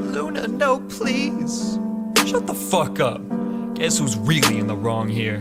Luna, no, please. Shut the fuck up. Guess who's really in the wrong here?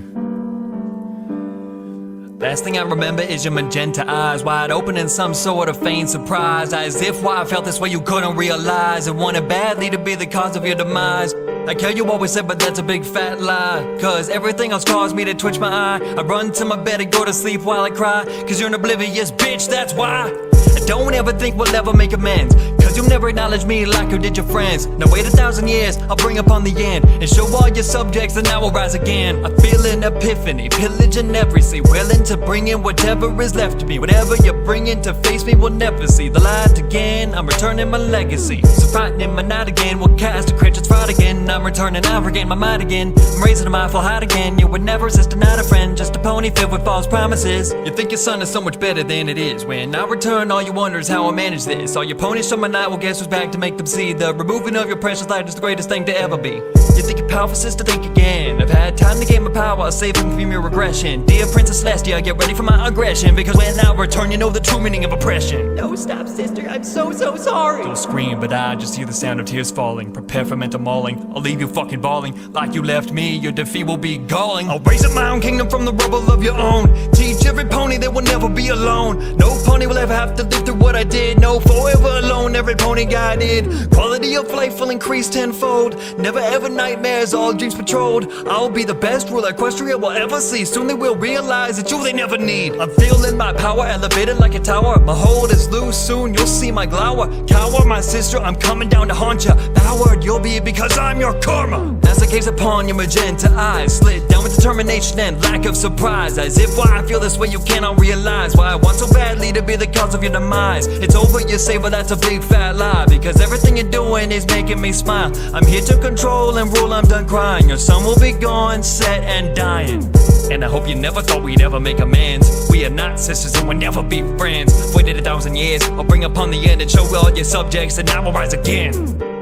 Last thing I remember is your magenta eyes, wide open in some sort of feigned surprise, as if why I felt this way you couldn't realize, and wanted badly to be the cause of your demise. Like how you always said, but that's a big fat lie, cause everything else caused me to twitch my eye. I run to my bed and go to sleep while I cry, cause you're an oblivious bitch, that's why. I don't ever think we'll ever make amends, cause you'll never acknowledge me like you did your friends. Now wait 1,000 years, I'll bring upon the end, and show all your subjects, and I will rise again. I feel an epiphany, pillaging every sea, willing to bring in whatever is left of me. Whatever you're bringing to face me will never see the light again. I'm returning my legacy, so frightening my night again. We'll cast a creature's fright again. I'm returning, I regain my mind again. I'm raising a mindful heart again. You would never resist, not a friend, just a pony filled with false promises. You think your son is so much better than it is. When I return, all you wonder is how I manage this. All your ponies from my night, well guess who's back to make them see the removing of your precious light is the greatest thing to ever be. You think you're powerful, sister, think again. I've had time to gain my power, I'll save them from your regression. Dear Princess Celestia, get ready for my aggression, because when I return, you know the true meaning of oppression. No, stop, sister, I'm so sorry. Don't scream, but I just hear the sound of tears falling. Prepare for mental mauling, I'll leave you fucking bawling. Like you left me, your defeat will be galling. I'll raise up my own kingdom from the rubble of your own. Teach every pony they will never be alone. No pony will ever have to live through what I did. No, forever alone, every pony guided. Quality of life will increase tenfold. Never ever nightmares, all dreams patrolled. I'll be the best ruler Equestria will ever see. Soon they will realize that you they never need. I'm feeling my power, elevated like a tower. My hold is loose, soon you'll see my glower. Cower, my sister, I'm coming down to haunt ya. Powered you'll be because I'm your karma. As I gaze upon your magenta eyes, slid down with determination and lack of surprise, as if why I feel this way you cannot realize why I want so badly to be the cause of your demise. It's over, you say, but that's a big fat lie, because everything you're doing is making me smile. I'm here to control and rule, I'm done crying. Your son will be gone, set and dying. And I hope you never thought we'd ever make amends. We are not sisters and we'll never be friends. Waited 1,000 years, I'll bring upon the end and show all your subjects, and I will rise again.